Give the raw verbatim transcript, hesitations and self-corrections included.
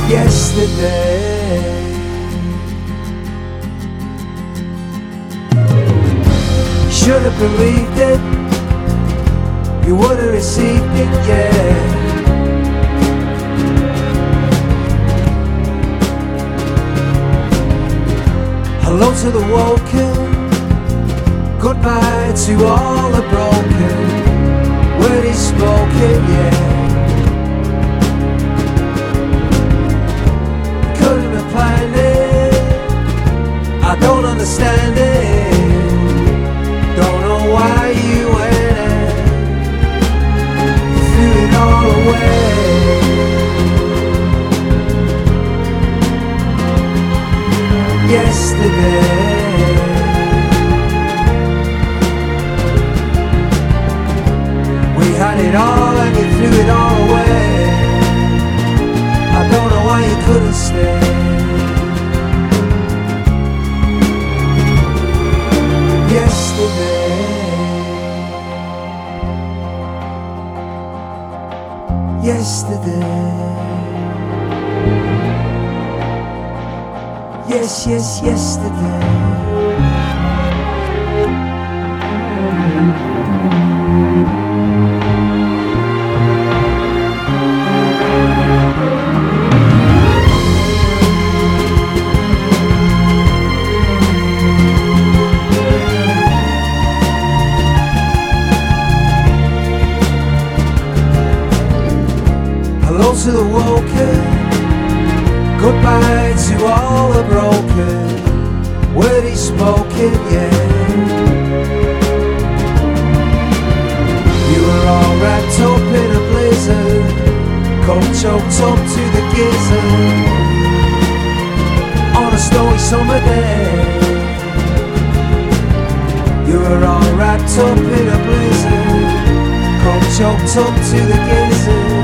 yesterday. Should have believed it, you would have received it, yeah. Hello to the woken, goodbye to all the broken. Word is spoken, yeah. Couldn't have planned it, I don't understand it. Don't know why you went and threw it all away. Yesterday, we had it all and you threw it all away. I don't know why you couldn't stay. Yesterday, yesterday, yes, yes, yesterday. Hello to the woken, goodbye to all the broken. Word is spoken, yeah. You were all wrapped up in a blizzard, cold choked up to the gizzard, on a snowy summer day. You were all wrapped up in a blizzard, cold choked up to the gizzard,